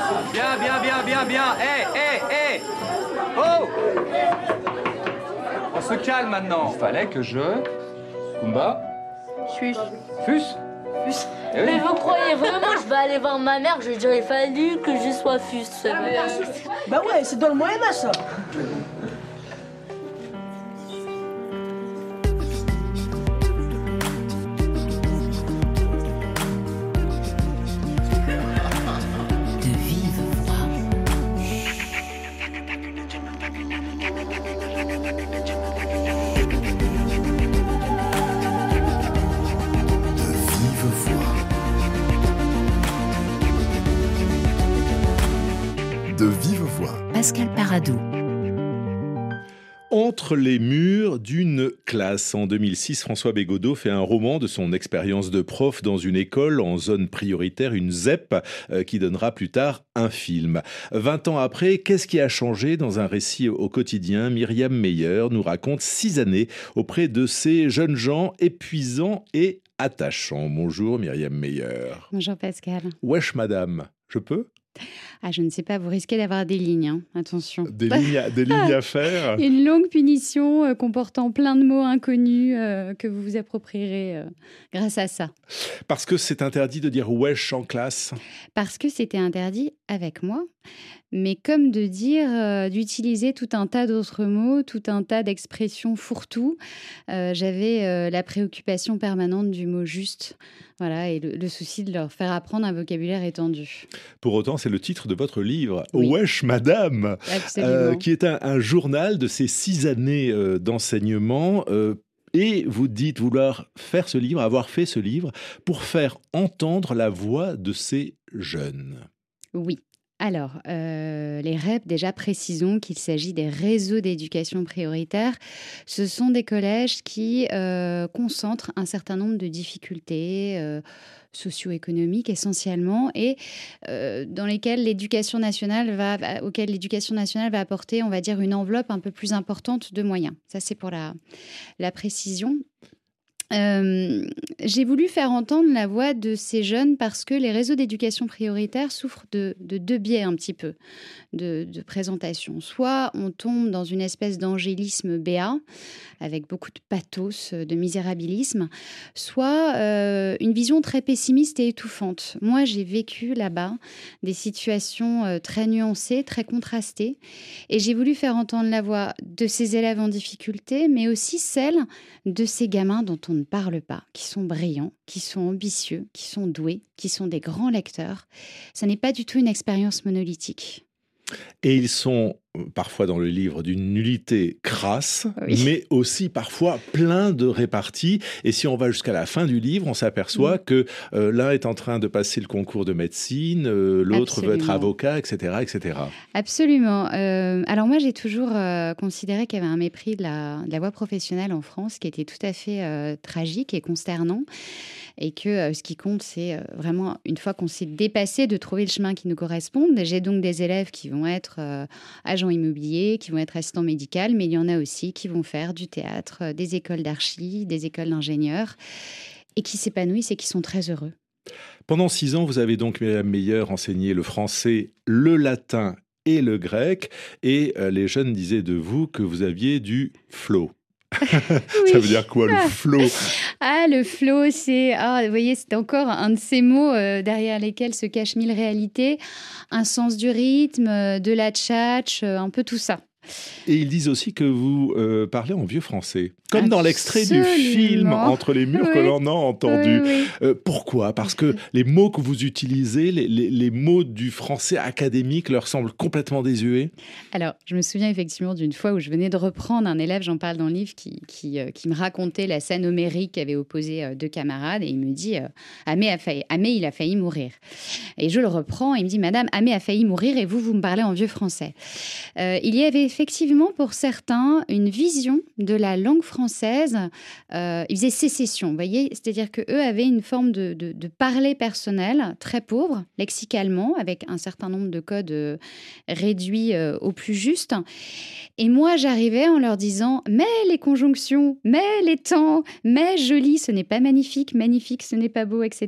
Bien. Oh! On se calme maintenant. Il fallait que je... Kumba? Fus. Fus? Eh oui. Mais vous croyez vraiment que je vais aller voir ma mère? J'aurais fallu que je sois Fus. Bah ouais, c'est dans le Moyen-Âge, ça. De vive voix. Pascal Paradou. Entre les murs d'une classe. En 2006, François Bégodeau fait un roman de son expérience de prof dans une école en zone prioritaire, une ZEP, qui donnera plus tard un film. 20 ans après, qu'est-ce qui a changé dans un récit au quotidien? Myriam Meyer nous raconte 6 années auprès de ces jeunes gens épuisants et attachants. Bonjour Myriam Meyer. Bonjour Pascal. Wesh madame, je peux? Ah, je ne sais pas, vous risquez d'avoir des lignes, hein. Attention. Des lignes à faire. Une longue punition comportant plein de mots inconnus que vous vous approprierez grâce à ça. Parce que c'est interdit de dire wesh en classe? Parce que c'était interdit avec moi, mais comme de dire, d'utiliser tout un tas d'autres mots, tout un tas d'expressions fourre-tout. J'avais la préoccupation permanente du mot juste. Voilà, et le souci de leur faire apprendre un vocabulaire étendu. Pour autant, c'est le titre de votre livre, Oui. Wesh Madame, qui est un journal de ces 6 années d'enseignement. Et vous dites vouloir faire ce livre, avoir fait ce livre, pour faire entendre la voix de ces jeunes. Oui. Alors, les REP, déjà précisons qu'il s'agit des réseaux d'éducation prioritaire. Ce sont des collèges qui concentrent un certain nombre de difficultés socio-économiques essentiellement et dans lesquelles auxquelles l'éducation nationale va apporter, on va dire, une enveloppe un peu plus importante de moyens. Ça, c'est pour la précision. J'ai voulu faire entendre la voix de ces jeunes parce que les réseaux d'éducation prioritaire souffrent de 2 biais un petit peu de présentation. Soit on tombe dans une espèce d'angélisme béat, avec beaucoup de pathos, de misérabilisme, soit une vision très pessimiste et étouffante. Moi, j'ai vécu là-bas des situations très nuancées, très contrastées, et j'ai voulu faire entendre la voix de ces élèves en difficulté, mais aussi celle de ces gamins dont on ne parle pas, qui sont brillants, qui sont ambitieux, qui sont doués, qui sont des grands lecteurs. Ça n'est pas du tout une expérience monolithique. Et ils sont parfois dans le livre d'une nullité crasse, Oui. mais aussi parfois plein de réparties. Et si on va jusqu'à la fin du livre, on s'aperçoit que l'un est en train de passer le concours de médecine, l'autre veut être avocat, etc., etc. Absolument. Alors moi, j'ai toujours considéré qu'il y avait un mépris de la voie professionnelle en France qui était tout à fait tragique et consternant. Et que ce qui compte, c'est vraiment, une fois qu'on s'est dépassé, de trouver le chemin qui nous corresponde. J'ai donc des élèves qui vont être agents immobiliers, qui vont être assistants médicaux, mais il y en a aussi qui vont faire du théâtre, des écoles d'archi, des écoles d'ingénieurs, et qui s'épanouissent et qui sont très heureux. Pendant 6 ans, vous avez donc, Myriam Meyer, enseigné le français, le latin et le grec. Et les jeunes disaient de vous que vous aviez du flow. Oui. Ça veut dire quoi, le flow? Ah, le flow, c'est, vous voyez, c'est encore un de ces mots derrière lesquels se cachent 1000 réalités. Un sens du rythme, de la tchatch, un peu tout ça. Et ils disent aussi que vous parlez en vieux français, comme dans l'extrait du film Entre les murs que l'on a entendu. Oui. Pourquoi? Parce que les mots que vous utilisez, les mots du français académique leur semblent complètement désuets. Alors, je me souviens effectivement d'une fois où je venais de reprendre un élève, j'en parle dans le livre, qui me racontait la scène homérique qu'avaient opposé 2 camarades, et il me dit Amé, il a failli mourir. Et je le reprends, et il me dit Madame, Amé a failli mourir, et vous me parlez en vieux français. Il y avait effectivement, pour certains, une vision de la langue française. Ils faisaient sécession, vous voyez, c'est-à-dire qu'eux avaient une forme de parler personnel très pauvre, lexicalement, avec un certain nombre de codes réduits au plus juste. Et moi, j'arrivais en leur disant « mais les conjonctions, mais les temps, mais joli, ce n'est pas magnifique, magnifique, ce n'est pas beau, etc. »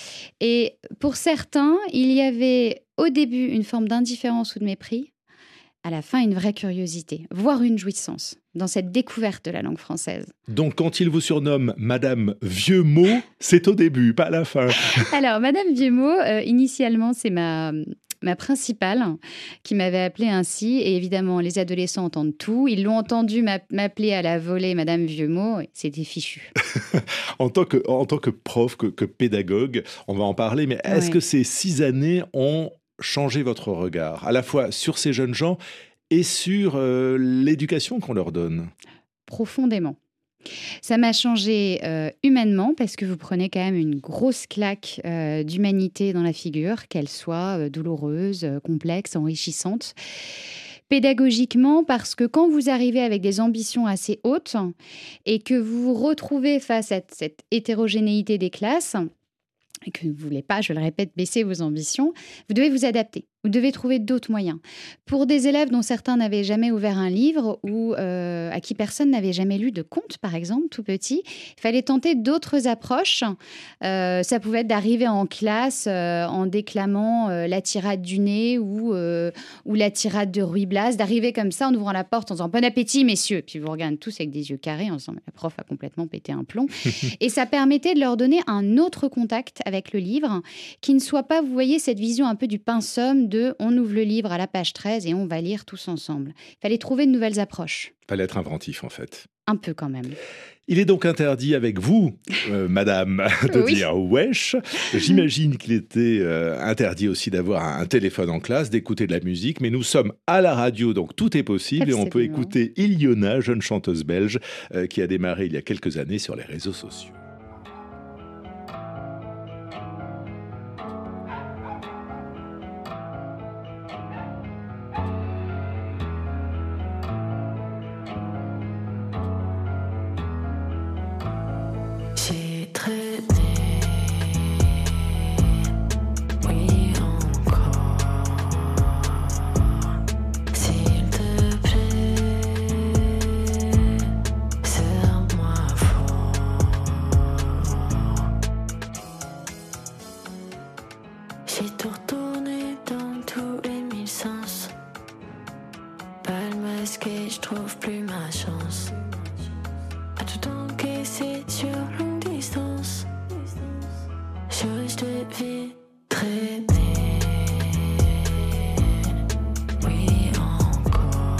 Et pour certains, il y avait au début une forme d'indifférence ou de mépris, à la fin une vraie curiosité, voire une jouissance dans cette découverte de la langue française. Donc quand ils vous surnomment Madame Vieux Mot, c'est au début, pas à la fin. Alors, Madame Vieux Mot, initialement, c'est ma principale qui m'avait appelée ainsi. Et évidemment, les adolescents entendent tout. Ils l'ont entendu m'appeler à la volée Madame Vieux Mot. C'était fichu. En tant que prof, que pédagogue, on va en parler, mais est-ce que ces 6 années ont changé votre regard, à la fois sur ces jeunes gens et sur l'éducation qu'on leur donne? Profondément. Ça m'a changé humainement parce que vous prenez quand même une grosse claque d'humanité dans la figure, qu'elle soit douloureuse, complexe, enrichissante. Pédagogiquement, parce que quand vous arrivez avec des ambitions assez hautes et que vous vous retrouvez face à cette hétérogénéité des classes, et que vous ne voulez pas, je le répète, baisser vos ambitions, vous devez vous adapter. Vous devez trouver d'autres moyens. Pour des élèves dont certains n'avaient jamais ouvert un livre ou à qui personne n'avait jamais lu de conte, par exemple, tout petit, il fallait tenter d'autres approches. Ça pouvait être d'arriver en classe en déclamant la tirade du nez ou la tirade de Ruy Blas, d'arriver comme ça en ouvrant la porte en disant « Bon appétit, messieurs !» Puis vous regardez tous avec des yeux carrés en disant « La prof a complètement pété un plomb ». Et ça permettait de leur donner un autre contact avec le livre qui ne soit pas, vous voyez, cette vision un peu du pinceum de on ouvre le livre à la page 13 et on va lire tous ensemble. Il fallait trouver de nouvelles approches. Il fallait être inventif, en fait. Un peu quand même. Il est donc interdit avec vous, madame, de dire « wesh ». J'imagine qu'il était interdit aussi d'avoir un téléphone en classe, d'écouter de la musique. Mais nous sommes à la radio, donc tout est possible. Absolument. Et on peut écouter Iliona, jeune chanteuse belge, qui a démarré il y a quelques années sur les réseaux sociaux. Je trouve plus ma chance à tout encaisser sur longue distance. Je devais traîner, oui encore.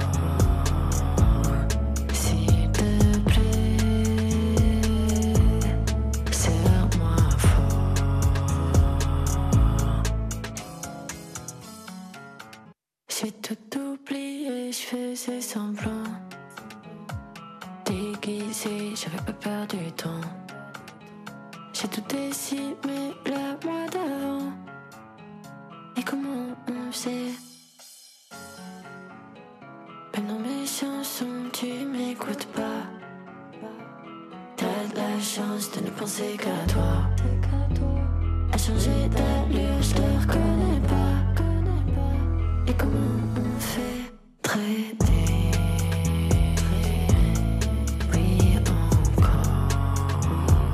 S'il te plaît, serre-moi fort. J'ai tout oublié, je faisais semblant. Déguisé, j'avais pas peur du temps. J'ai tout décimé le mois d'avant. Et comment on faisait? Mais dans mes chansons, tu m'écoutes pas. T'as de la chance de ne penser qu'à toi. À changer d'allure, je te reconnais pas. Et comment on fait? Traiter. Oui, encore.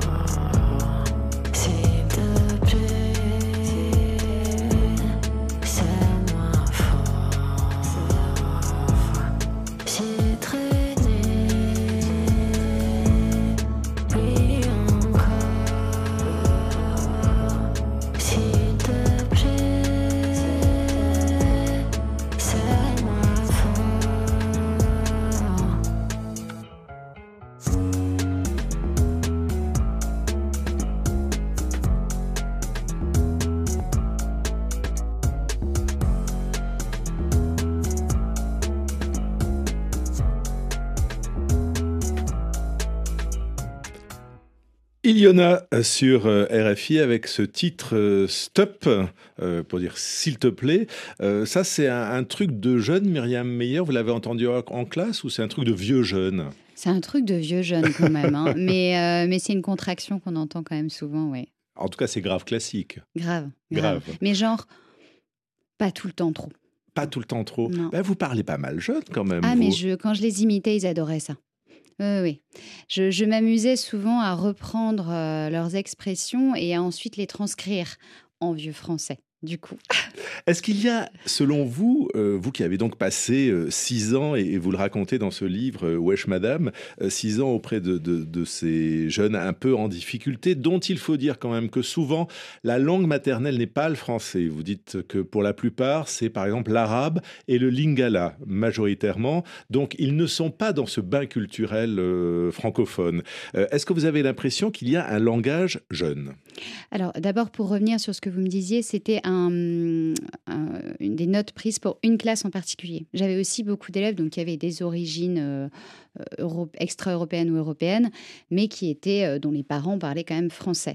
S'il te plaît, serre-moi fort. J'ai traîné. Oui, encore. S'il te plaît, serre-moi fort. Iliona sur RFI avec ce titre Stop, pour dire s'il te plaît. Ça, c'est un truc de jeune, Myriam Meyer, vous l'avez entendu en classe ou c'est un truc de vieux jeune? C'est un truc de vieux jeune quand même, hein. Mais c'est une contraction qu'on entend quand même souvent, oui. En tout cas, c'est grave classique. Grave. Mais genre, pas tout le temps trop. Pas tout le temps trop. Ben, vous parlez pas mal jeune quand même. Ah, vous. mais quand je les imitais, ils adoraient ça. Oui. Je m'amusais souvent à reprendre leurs expressions et à ensuite les transcrire en vieux français, du coup. Est-ce qu'il y a, selon vous, vous qui avez donc passé 6 ans, et vous le racontez dans ce livre, Wesh Madame, 6 ans auprès de ces jeunes un peu en difficulté, dont il faut dire quand même que souvent, la langue maternelle n'est pas le français. Vous dites que pour la plupart, c'est par exemple l'arabe et le lingala, majoritairement. Donc, ils ne sont pas dans ce bain culturel francophone. Est-ce que vous avez l'impression qu'il y a un langage jeune ? Alors, d'abord, pour revenir sur ce que vous me disiez, c'était des notes prises pour une classe en particulier. J'avais aussi beaucoup d'élèves donc, qui avaient des origines extra-européennes ou européennes, mais dont les parents parlaient quand même français.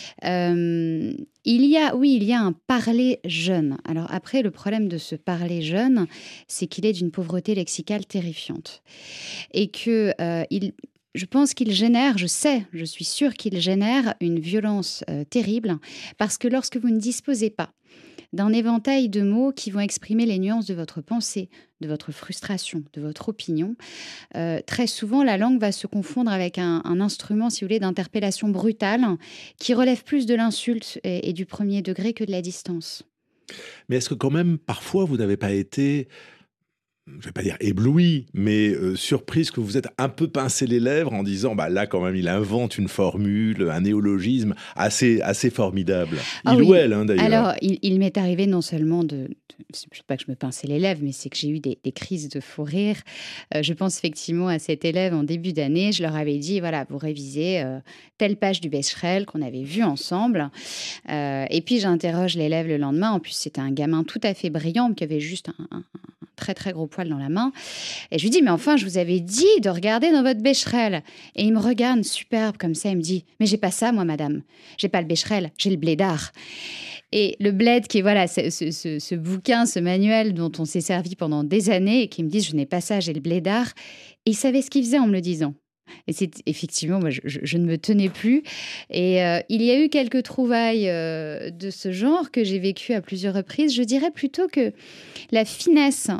Il y a un parler jeune. Alors après, le problème de ce parler jeune, c'est qu'il est d'une pauvreté lexicale terrifiante. Et que je pense qu'il génère, je suis sûre qu'il génère une violence terrible, parce que lorsque vous ne disposez pas d'un éventail de mots qui vont exprimer les nuances de votre pensée, de votre frustration, de votre opinion, très souvent la langue va se confondre avec un instrument, si vous voulez, d'interpellation brutale qui relève plus de l'insulte et du premier degré que de la distance. Mais est-ce que quand même, parfois, vous n'avez pas été... je ne vais pas dire ébloui, mais surprise que vous êtes un peu pincé les lèvres en disant, là quand même, il invente une formule, un néologisme assez formidable. Il ou elle, d'ailleurs. Alors, il m'est arrivé non seulement je ne sais pas que je me pinçais les lèvres, mais c'est que j'ai eu des crises de fou rire. Je pense effectivement à cet élève en début d'année. Je leur avais dit, voilà, vous révisez telle page du Becherel qu'on avait vu ensemble. Et puis, j'interroge l'élève le lendemain. En plus, c'était un gamin tout à fait brillant qui avait juste un très très gros poil dans la main. Et je lui dis, mais enfin, je vous avais dit de regarder dans votre Becherel. Et il me regarde superbe comme ça, il me dit, mais j'ai pas ça, moi, madame. J'ai pas le Becherel, j'ai le Blédard. Et le Bled, qui est voilà, ce bouquin, ce manuel dont on s'est servi pendant des années, et qui me dit, je n'ai pas ça, j'ai le Blédard. Et il savait ce qu'il faisait en me le disant. Et c'est effectivement, moi, je ne me tenais plus. Et il y a eu quelques trouvailles de ce genre que j'ai vécues à plusieurs reprises. Je dirais plutôt que la finesse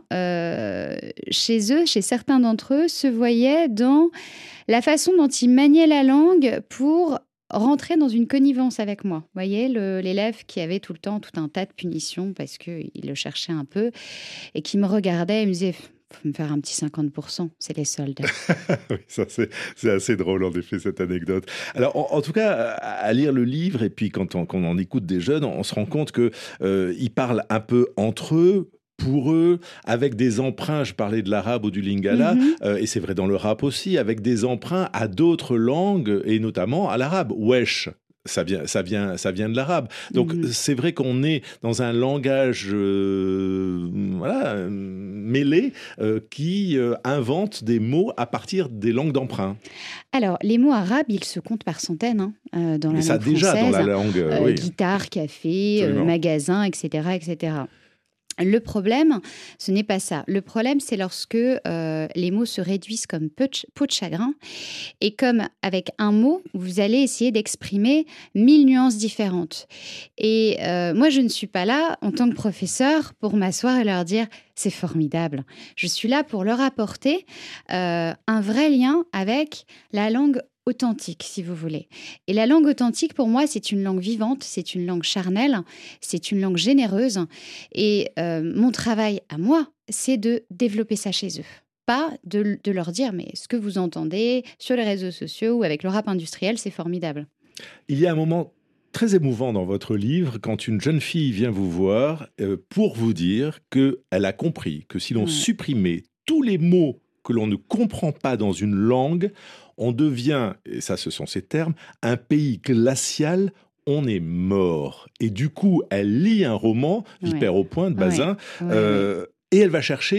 chez eux, chez certains d'entre eux, se voyait dans la façon dont ils maniaient la langue pour rentrer dans une connivence avec moi. Vous voyez, l'élève qui avait tout le temps tout un tas de punitions parce qu'il le cherchait un peu et qui me regardait et me disait... faut me faire un petit 50%, c'est les soldes. Oui, ça c'est assez drôle en effet cette anecdote. Alors en tout cas, à lire le livre et puis quand on écoute des jeunes, on se rend compte que ils parlent un peu entre eux, pour eux, avec des emprunts, je parlais de l'arabe ou du lingala, et c'est vrai dans le rap aussi, avec des emprunts à d'autres langues et notamment à l'arabe. Wesh. Ça vient de l'arabe. Donc, c'est vrai qu'on est dans un langage mêlé qui invente des mots à partir des langues d'emprunt. Alors, les mots arabes, ils se comptent par centaines dans la langue française. Déjà dans la langue, oui. Guitare, café, magasin, etc., etc. Le problème, ce n'est pas ça. Le problème, c'est lorsque les mots se réduisent comme peau de chagrin et comme avec un mot, vous allez essayer d'exprimer 1000 nuances différentes. Et moi, je ne suis pas là en tant que professeur pour m'asseoir et leur dire « c'est formidable ». Je suis là pour leur apporter un vrai lien avec la langue authentique, si vous voulez. Et la langue authentique, pour moi, c'est une langue vivante, c'est une langue charnelle, c'est une langue généreuse. Et mon travail à moi, c'est de développer ça chez eux. Pas de leur dire, mais ce que vous entendez sur les réseaux sociaux ou avec le rap industriel, c'est formidable. Il y a un moment très émouvant dans votre livre quand une jeune fille vient vous voir pour vous dire qu'elle a compris que si l'on supprimait tous les mots que l'on ne comprend pas dans une langue, on devient, et ça ce sont ces termes, un pays glacial, on est mort. Et du coup, elle lit un roman, Vipère au point de Bazin, et elle va chercher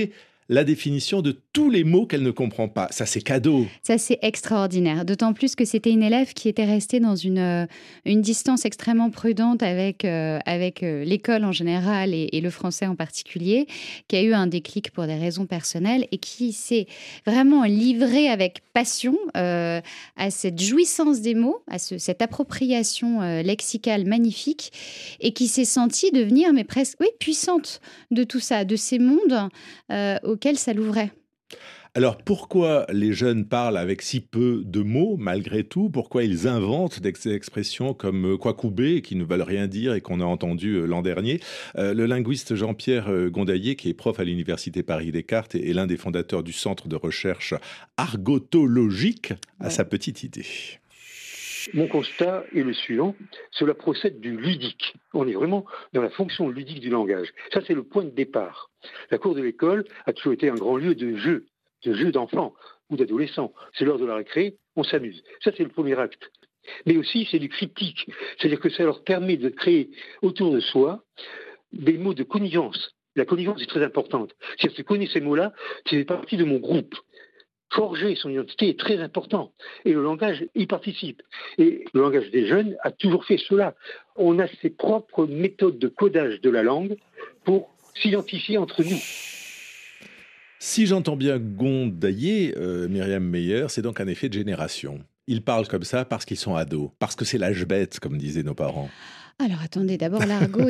la définition de tous les mots qu'elle ne comprend pas. Ça, c'est cadeau. Ça, c'est extraordinaire. D'autant plus que c'était une élève qui était restée dans une distance extrêmement prudente avec l'école en général et le français en particulier, qui a eu un déclic pour des raisons personnelles et qui s'est vraiment livrée avec passion à cette jouissance des mots, à cette appropriation lexicale magnifique et qui s'est sentie devenir mais presque puissante de tout ça, de ces mondes auxquels ça l'ouvrait. Alors, pourquoi les jeunes parlent avec si peu de mots, malgré tout? Pourquoi ils inventent des expressions comme Kwakubé, qui ne veulent rien dire et qu'on a entendu l'an dernier? Le linguiste Jean-Pierre Gondaillé, qui est prof à l'Université Paris-Descartes et l'un des fondateurs du Centre de recherche argotologique, a sa petite idée. Mon constat est le suivant, cela procède du ludique. On est vraiment dans la fonction ludique du langage. Ça, c'est le point de départ. La cour de l'école a toujours été un grand lieu de jeu d'enfants ou d'adolescents. C'est l'heure de la récré, on s'amuse. Ça, c'est le premier acte. Mais aussi, c'est du critique. C'est-à-dire que ça leur permet de créer autour de soi des mots de connivence. La connivence est très importante. Si je connais ces mots-là, c'est partie de mon groupe. Forger son identité est très important. Et le langage y participe. Et le langage des jeunes a toujours fait cela. On a ses propres méthodes de codage de la langue pour s'identifier entre nous. Si j'entends bien Gondaillé, Myriam Meyer, c'est donc un effet de génération. Ils parlent comme ça parce qu'ils sont ados, parce que c'est l'âge bête, comme disaient nos parents. Alors attendez, d'abord l'argot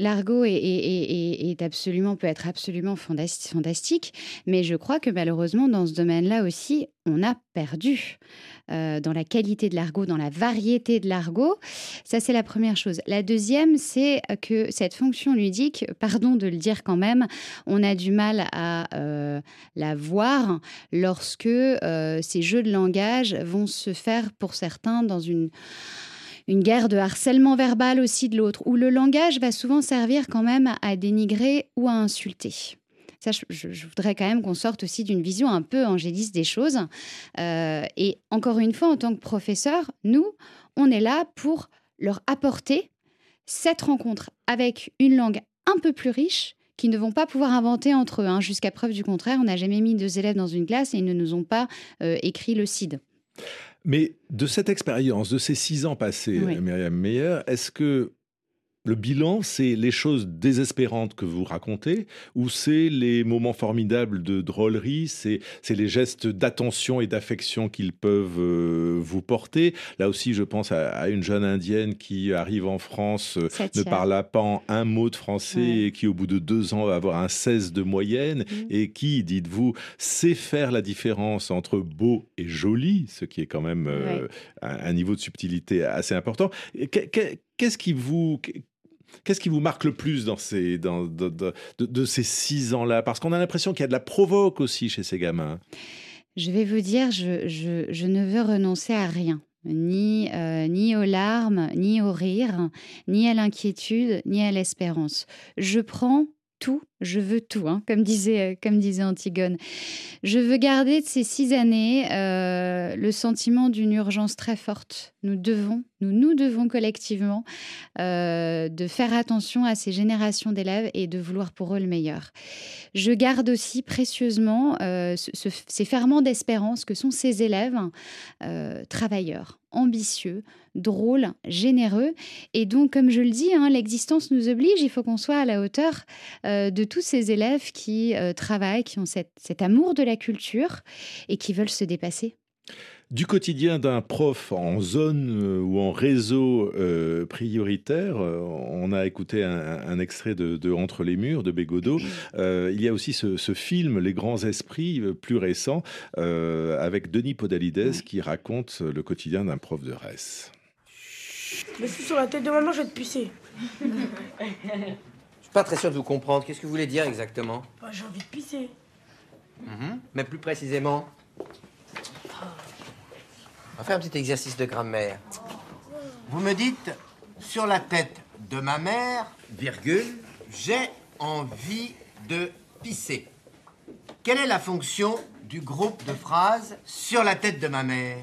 est absolument, peut être absolument fantastique, mais je crois que malheureusement dans ce domaine-là aussi, on a perdu dans la qualité de l'argot, dans la variété de l'argot. Ça, c'est la première chose. La deuxième, c'est que cette fonction ludique, pardon de le dire quand même, on a du mal à la voir lorsque ces jeux de langage vont se faire pour certains dans une guerre de harcèlement verbal aussi de l'autre, où le langage va souvent servir quand même à dénigrer ou à insulter. Ça, je voudrais quand même qu'on sorte aussi d'une vision un peu angéliste des choses. Et encore une fois, en tant que professeur, nous, on est là pour leur apporter cette rencontre avec une langue un peu plus riche qu'ils ne vont pas pouvoir inventer entre eux. Jusqu'à preuve du contraire, on n'a jamais mis 2 élèves dans une classe et ils ne nous ont pas écrit le CID. Mais de cette expérience, de ces 6 ans passés, Oui. Myriam Meyer, est-ce que le bilan, c'est les choses désespérantes que vous racontez, ou c'est les moments formidables de drôlerie, c'est les gestes d'attention et d'affection qu'ils peuvent vous porter? Là aussi, je pense à une jeune indienne qui arrive en France, ne parle pas un mot de français et qui, au bout de 2 ans, va avoir un 16 de moyenne et qui, dites-vous, sait faire la différence entre beau et joli, ce qui est quand même un niveau de subtilité assez important. Qu'est-ce qui vous marque le plus de ces 6 ans-là? Parce qu'on a l'impression qu'il y a de la provoque aussi chez ces gamins. Je vais vous dire, je ne veux renoncer à rien. Ni aux larmes, ni au rire, ni à l'inquiétude, ni à l'espérance. Je prends tout, je veux tout, comme disait Antigone. Je veux garder de ces 6 années le sentiment d'une urgence très forte. Nous devons collectivement de faire attention à ces générations d'élèves et de vouloir pour eux le meilleur. Je garde aussi précieusement ces ferments d'espérance que sont ces élèves travailleurs, ambitieux, drôles, généreux. Et donc, comme je le dis, l'existence nous oblige, il faut qu'on soit à la hauteur de tous ces élèves qui travaillent, qui ont cet amour de la culture et qui veulent se dépasser. Du quotidien d'un prof en zone ou en réseau prioritaire, on a écouté un extrait de Entre les murs de Bégodeau. Il y a aussi ce film Les grands esprits, plus récent, avec Denis Podalides qui raconte le quotidien d'un prof de res. Je suis sur la tête de maman, je vais te pisser. Je suis pas très sûr de vous comprendre. Qu'est-ce que vous voulez dire exactement? J'ai envie de pisser. Mais plus précisément. On va faire un petit exercice de grammaire. Vous me dites, sur la tête de ma mère, virgule, j'ai envie de pisser. Quelle est la fonction du groupe de phrases sur la tête de ma mère?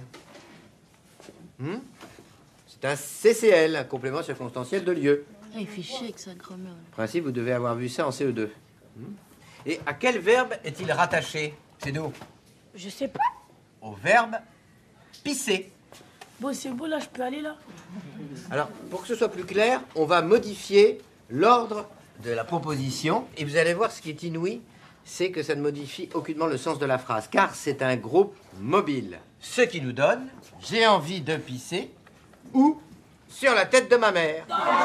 C'est un CCL, un complément circonstanciel de lieu. Il fait chier avec sa grammaire. En principe, vous devez avoir vu ça en CE2. Et à quel verbe est-il rattaché, Cédou? Je sais pas. Au verbe pisser. Bon, c'est beau, là, je peux aller là. Alors, pour que ce soit plus clair, on va modifier l'ordre de la proposition. Et vous allez voir, ce qui est inouï, c'est que ça ne modifie aucunement le sens de la phrase, car c'est un groupe mobile. Ce qui nous donne « J'ai envie de pisser » ou « Sur la tête de ma mère ».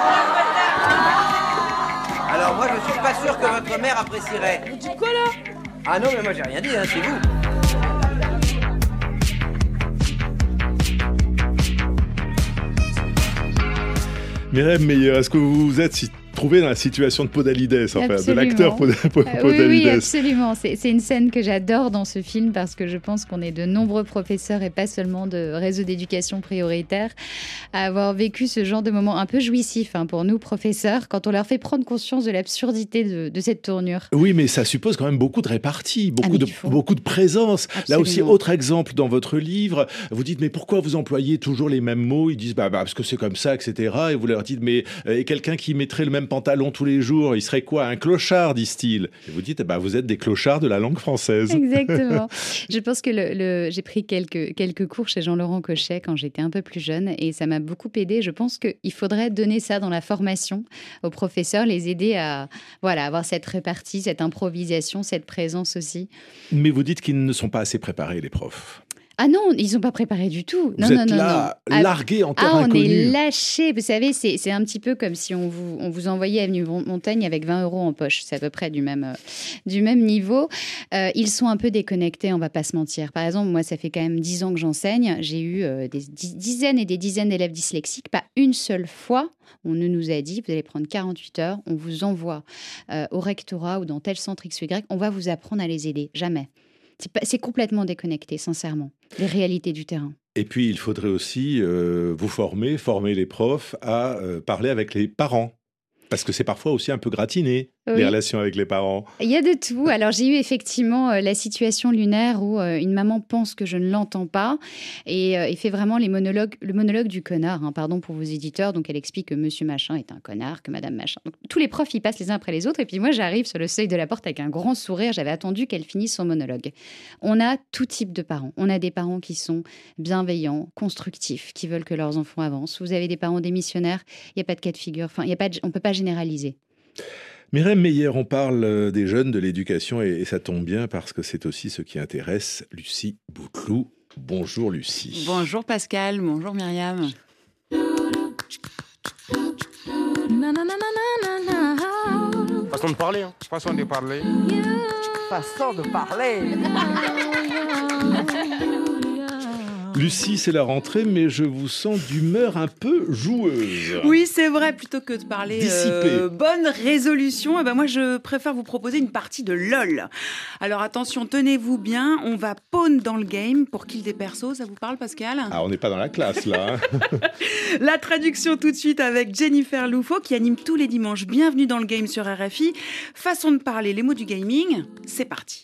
Alors moi, je suis pas sûr que votre mère apprécierait. Vous dites quoi là? Ah non, mais moi j'ai rien dit, hein, c'est vous. Myriam Meyer, est-ce que vous vous êtes trouvé dans la situation de Podalides, enfin, de Absolument. l'acteur Podalides? Oui, absolument. C'est une scène que j'adore dans ce film parce que je pense qu'on est de nombreux professeurs et pas seulement de réseaux d'éducation prioritaire à avoir vécu ce genre de moment un peu jouissif pour nous, professeurs, quand on leur fait prendre conscience de l'absurdité de cette tournure. Oui, mais ça suppose quand même beaucoup de répartie, beaucoup de présence. Absolument. Là aussi, autre exemple dans votre livre, vous dites, mais pourquoi vous employez toujours les mêmes mots? Ils disent, parce que c'est comme ça, etc. Et vous leur dites, mais quelqu'un qui mettrait le même pantalon tous les jours, il serait quoi? Un clochard, disent-ils. Et vous dites, vous êtes des clochards de la langue française. Exactement. Je pense que j'ai pris quelques cours chez Jean-Laurent Cochet quand j'étais un peu plus jeune et ça m'a beaucoup aidé. Je pense qu'il faudrait donner ça dans la formation aux professeurs, les aider à avoir cette répartie, cette improvisation, cette présence aussi. Mais vous dites qu'ils ne sont pas assez préparés, les profs. Ah non, ils sont pas préparés du tout. Vous êtes là, largués en terre on inconnue. est lâchés. Vous savez, c'est un petit peu comme si on vous envoyait Avenue Montaigne avec 20 € en poche. C'est à peu près du même niveau. Ils sont un peu déconnectés, on va pas se mentir. Par exemple, moi, ça fait quand même 10 ans que j'enseigne. J'ai eu des dizaines et des dizaines d'élèves dyslexiques. Pas une seule fois, on ne nous a dit, vous allez prendre 48 heures, on vous envoie au rectorat ou dans tel centre X ou Y, on va vous apprendre à les aider. Jamais. C'est complètement déconnecté, sincèrement, des réalités du terrain. Et puis, il faudrait aussi vous former les profs à parler avec les parents. Parce que c'est parfois aussi un peu gratiné, les relations avec les parents. Il y a de tout. Alors, j'ai eu effectivement la situation lunaire où une maman pense que je ne l'entends pas et fait vraiment le monologue du connard. Pardon pour vos éditeurs. Donc, elle explique que monsieur machin est un connard, que madame machin. Donc, tous les profs, ils passent les uns après les autres. Et puis moi, j'arrive sur le seuil de la porte avec un grand sourire. J'avais attendu qu'elle finisse son monologue. On a tout type de parents. On a des parents qui sont bienveillants, constructifs, qui veulent que leurs enfants avancent. Vous avez des parents démissionnaires. Il n'y a pas de cas de figure. Enfin, on ne peut pas généraliser. Myriam Meyer, on parle des jeunes, de l'éducation, et ça tombe bien parce que c'est aussi ce qui intéresse Lucie Bouteloup. Bonjour Lucie. Bonjour Pascal, bonjour Myriam. Façon de parler, façon de parler. Façon de parler. Lucie, c'est la rentrée, mais je vous sens d'humeur un peu joueuse. Oui, c'est vrai, plutôt que de parler bonne résolution, moi je préfère vous proposer une partie de LOL. Alors attention, tenez-vous bien, on va pawn dans le game pour kill des persos, ça vous parle Pascal? Ah, on n'est pas dans la classe là. La traduction tout de suite avec Jennifer Louffaut qui anime tous les dimanches. Bienvenue dans le game sur RFI. Façon de parler, les mots du gaming, c'est parti.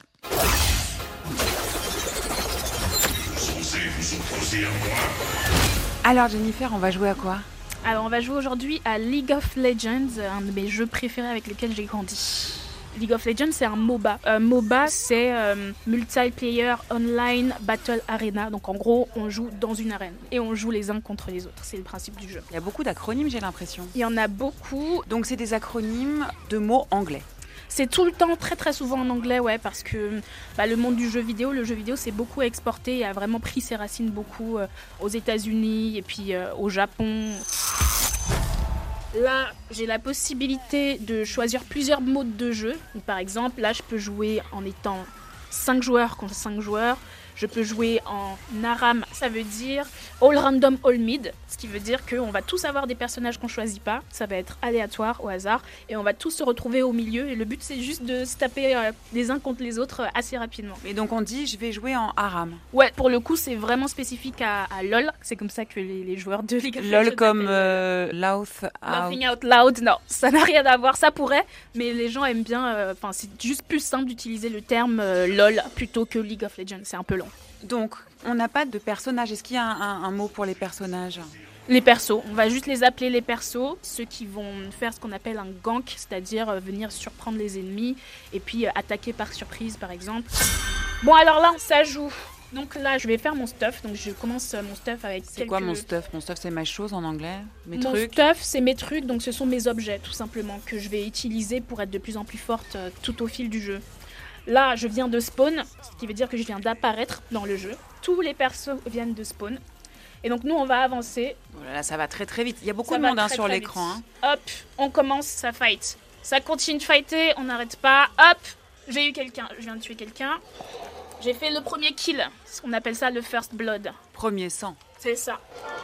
Alors Jennifer, on va jouer à quoi? Alors on va jouer aujourd'hui à League of Legends, un de mes jeux préférés avec lesquels j'ai grandi. League of Legends, c'est un MOBA. MOBA, c'est Multiplayer Online Battle Arena. Donc en gros, on joue dans une arène et on joue les uns contre les autres. C'est le principe du jeu. Il y a beaucoup d'acronymes, j'ai l'impression. Il y en a beaucoup. Donc c'est des acronymes de mots anglais. C'est tout le temps, très très souvent en anglais, parce que le monde du jeu vidéo, s'est beaucoup exporté et a vraiment pris ses racines beaucoup aux États-Unis et puis au Japon. Là, j'ai la possibilité de choisir plusieurs modes de jeu. Donc, par exemple, là, je peux jouer en étant 5 joueurs contre 5 joueurs. Je peux jouer en ARAM, ça veut dire All Random, All Mid, ce qui veut dire qu'on va tous avoir des personnages qu'on ne choisit pas, ça va être aléatoire, au hasard, et on va tous se retrouver au milieu, et le but c'est juste de se taper les uns contre les autres assez rapidement. Et donc on dit, je vais jouer en ARAM. Ouais, pour le coup c'est vraiment spécifique à LoL, c'est comme ça que les joueurs de League of Legends LoL comme Laughing Out Loud, non, ça n'a rien à voir, ça pourrait, mais les gens aiment bien, c'est juste plus simple d'utiliser le terme LoL plutôt que League of Legends, c'est un peu long. Donc, on n'a pas de personnages. Est-ce qu'il y a un mot pour les personnages ? Les persos, on va juste les appeler les persos, ceux qui vont faire ce qu'on appelle un gank, c'est-à-dire venir surprendre les ennemis et puis attaquer par surprise par exemple. Bon alors là, ça joue. Donc là, je vais faire mon stuff, donc je commence mon stuff avec C'est quoi mon stuff? Mon stuff, c'est ma chose en anglais? Mon stuff, c'est mes trucs, donc ce sont mes objets tout simplement que je vais utiliser pour être de plus en plus forte tout au fil du jeu. Là, je viens de spawn, ce qui veut dire que je viens d'apparaître dans le jeu. Tous les persos viennent de spawn. Et donc nous, on va avancer. Oh là là, ça va très très vite. Il y a beaucoup de monde sur l'écran. Hein. Hop, on commence, ça fight. Ça continue de fighter, on n'arrête pas. Hop, j'ai eu quelqu'un, je viens de tuer quelqu'un. J'ai fait le premier kill, on appelle ça le first blood. Premier sang. C'est ça.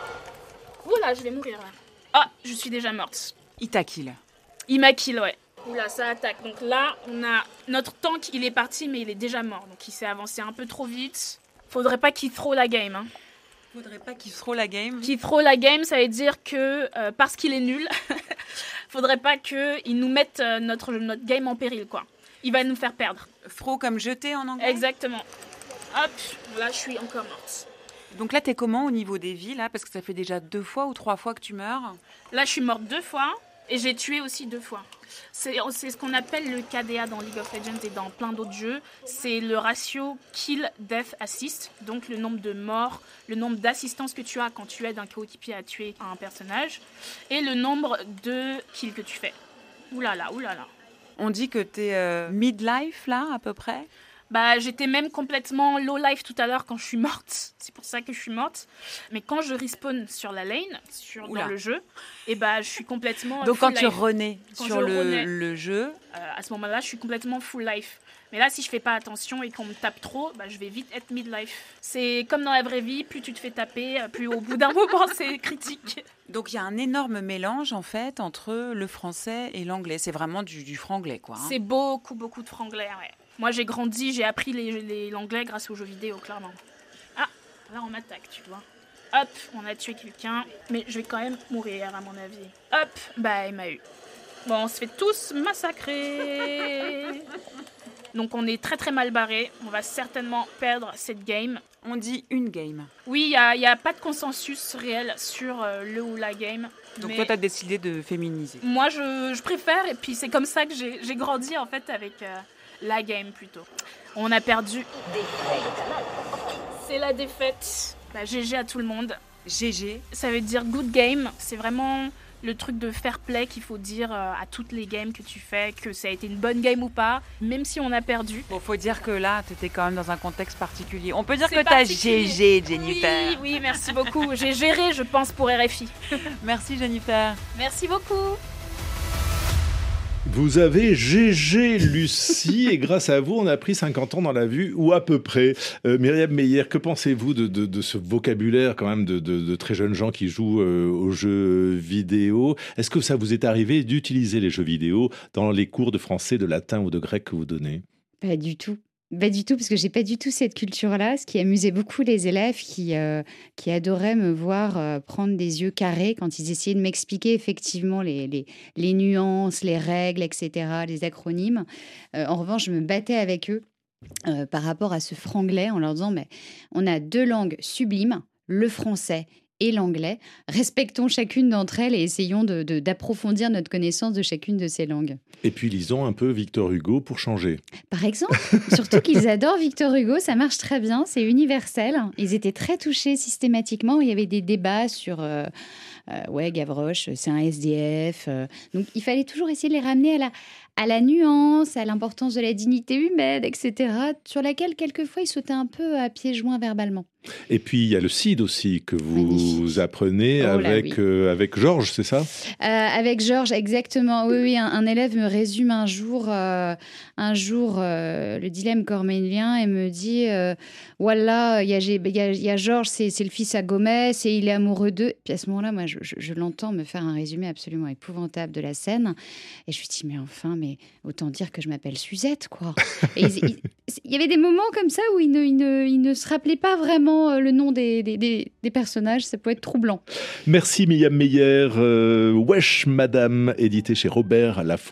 Oula, je vais mourir là. Ah, je suis déjà morte. Il t'a kill. Il m'a kill, ouais. Oula, ça attaque. Donc là, on a notre tank, il est parti, mais il est déjà mort. Donc il s'est avancé un peu trop vite. Faudrait pas qu'il throw la game, hein. Faudrait pas qu'il throw la game. Qu'il throw la game, ça veut dire que parce qu'il est nul, faudrait pas qu'il nous mette notre game en péril, quoi. Il va nous faire perdre. Throw comme jeter en anglais? Exactement. Hop, là je suis encore morte. Donc là, t'es comment au niveau des vies, là? Parce que ça fait déjà 2 fois ou 3 fois que tu meurs. Là, je suis morte 2 fois et j'ai tué aussi 2 fois. C'est ce qu'on appelle le KDA dans League of Legends et dans plein d'autres jeux. C'est le ratio kill, death, assist. Donc le nombre de morts, le nombre d'assistances que tu as quand tu aides un coéquipier à tuer un personnage. Et le nombre de kills que tu fais. Oulala, oulala. On dit que t'es midlife, là, à peu près? Bah, j'étais même complètement low life tout à l'heure quand je suis morte. C'est pour ça que je suis morte. Mais quand je respawn sur la lane, dans le jeu, et bah, je suis complètement Donc full quand life. tu renais sur le jeu, à ce moment-là, je suis complètement full life. Mais là, si je fais pas attention et qu'on me tape trop, bah, je vais vite être midlife. C'est comme dans la vraie vie, plus tu te fais taper, plus au bout d'un moment, c'est critique. Donc il y a un énorme mélange en fait entre le français et l'anglais. C'est vraiment du franglais, quoi. Hein. C'est beaucoup de franglais, ouais. Moi, j'ai grandi, j'ai appris l'anglais grâce aux jeux vidéo, clairement. Ah, là, on m'attaque, tu vois. Hop, on a tué quelqu'un, mais je vais quand même mourir, à mon avis. Hop, bah, il m'a eu. Bon, on se fait tous massacrer. Donc, on est très mal barré. On va certainement perdre cette game. On dit une game. Oui, il n'y a pas de consensus réel sur le ou la game. Donc toi, tu as décidé de féminiser. Moi, je préfère, et puis c'est comme ça que j'ai grandi, en fait, avec la game, plutôt. On a perdu. C'est la défaite. Bah, GG à tout le monde. GG. Ça veut dire good game. C'est vraiment le truc de fair play qu'il faut dire à toutes les games que tu fais, que ça a été une bonne game ou pas, même si on a perdu. Bon, faut dire que là, tu étais quand même dans un contexte particulier. On peut dire que tu as GG, Jennifer. Oui, merci beaucoup. J'ai géré, je pense, pour RFI. Merci, Jennifer. Merci beaucoup. Vous avez GG Lucie et grâce à vous, on a pris 50 ans dans la vue, ou à peu près. Myriam Meyer, que pensez-vous de ce vocabulaire quand même de très jeunes gens qui jouent aux jeux vidéo? Est-ce que ça vous est arrivé d'utiliser les jeux vidéo dans les cours de français, de latin ou de grec que vous donnez? Pas du tout. Pas du tout, parce que j'ai pas du tout cette culture-là, ce qui amusait beaucoup les élèves qui adoraient me voir prendre des yeux carrés quand ils essayaient de m'expliquer effectivement les nuances, les règles, etc., les acronymes. En revanche, je me battais avec eux par rapport à ce franglais en leur disant mais on a 2 langues sublimes, le français et l'anglais. Respectons chacune d'entre elles et essayons d'approfondir notre connaissance de chacune de ces langues. Et puis lisons un peu Victor Hugo pour changer. Par exemple, surtout qu'ils adorent Victor Hugo, ça marche très bien, c'est universel. Ils étaient très touchés systématiquement. Il y avait des débats sur Gavroche, c'est un SDF. Donc il fallait toujours essayer de les ramener à la nuance, à l'importance de la dignité humaine, etc., sur laquelle quelquefois ils sautaient un peu à pieds joints verbalement. Et puis il y a le CID aussi que vous apprenez avec Georges, c'est ça? Avec Georges, exactement. Oui, un élève me résume un jour le dilemme cornélien et me dit voilà, il y a Georges, c'est le fils à Gomez et il est amoureux d'eux. Puis à ce moment-là, moi, je l'entends me faire un résumé absolument épouvantable de la scène et je lui dis mais autant dire que je m'appelle Suzette, quoi. Et il y avait des moments comme ça où il ne se rappelait pas vraiment le nom des personnages, ça peut être troublant. Merci Myriam Meyer. Wesh Madame, édité chez Robert Laffont.